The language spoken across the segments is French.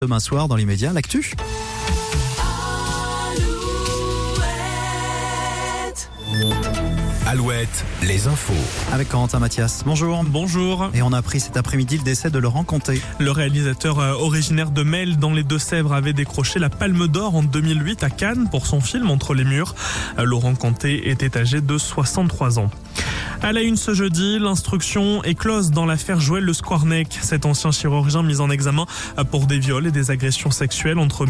Demain soir, dans les médias, l'actu. Alouette, les infos. Avec Corentin Mathias. Bonjour. Bonjour. Et on a appris cet après-midi le décès de Laurent Conté. Le réalisateur originaire de Melle dans les Deux-Sèvres avait décroché la Palme d'Or en 2008 à Cannes pour son film Entre les murs. Laurent Conté était âgé de 63 ans. À la une ce jeudi, l'instruction est close dans l'affaire Joël Le Squarnec. Cet ancien chirurgien mis en examen pour des viols et des agressions sexuelles entre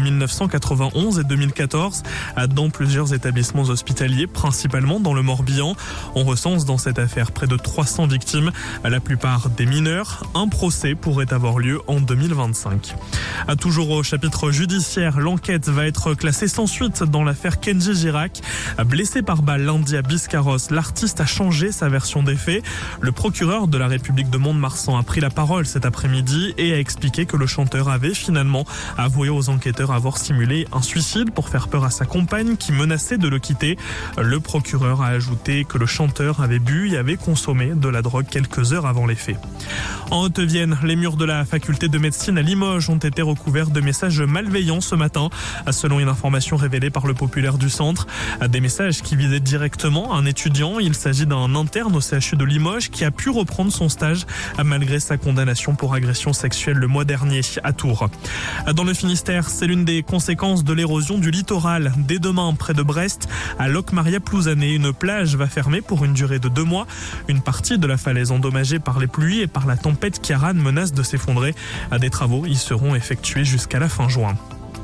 1991 et 2014 dans plusieurs établissements hospitaliers, principalement dans le Morbihan. On recense dans cette affaire près de 300 victimes, la plupart des mineurs. Un procès pourrait avoir lieu en 2025. Toujours au chapitre judiciaire, l'enquête va être classée sans suite dans l'affaire Kenji Girac. Blessé par balle lundi à Biscarrosse, l'artiste a changé sa version des faits. Le procureur de la République de Mont-de-Marsan a pris la parole cet après-midi et a expliqué que le chanteur avait finalement avoué aux enquêteurs avoir simulé un suicide pour faire peur à sa compagne qui menaçait de le quitter. Le procureur a ajouté que le chanteur avait bu et avait consommé de la drogue quelques heures avant les faits. En Haute-Vienne, les murs de la faculté de médecine à Limoges ont été recouverts de messages malveillants ce matin, selon une information révélée par le Populaire du Centre. Des messages qui visaient directement un étudiant. Il s'agit d'un interne au CHU de Limoges qui a pu reprendre son stage malgré sa condamnation pour agression sexuelle le mois dernier à Tours. Dans le Finistère, c'est l'une des conséquences de l'érosion du littoral. Dès demain, près de Brest, à Locmaria-Plouzané, une plage va fermer pour une durée de 2 mois. Une partie de la falaise endommagée par les pluies et par la tempête Kiaran menace de s'effondrer. Des travaux y seront effectués jusqu'à la fin juin.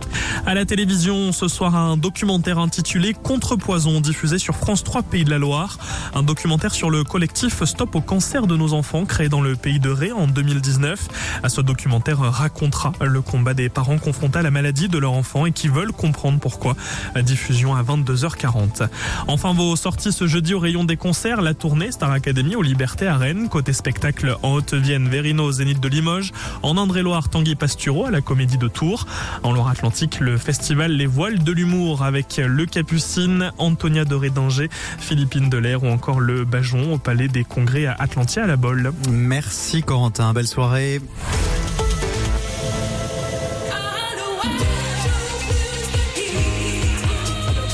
À la télévision, ce soir, un documentaire intitulé Contrepoison, diffusé sur France 3 Pays de la Loire. Un documentaire sur le collectif Stop au cancer de nos enfants, créé dans le pays de Ré en 2019. Ce documentaire racontera le combat des parents confrontés à la maladie de leur enfant et qui veulent comprendre pourquoi. Diffusion à 22h40. Enfin, vos sorties ce jeudi au rayon des concerts, la tournée Star Academy aux Libertés à Rennes. Côté spectacle, en Haute-Vienne, Verino au Zénith de Limoges. En Indre-et-Loire, Tanguy Pastureau à la Comédie de Tours. En Loire-Atlantique, le festival Les Voiles de l'Humour avec le Capucine, Antonia de Rédinger, Philippine Delair ou encore le Bajon au Palais des Congrès à Atlantia à la Bolle. Merci Corentin, belle soirée.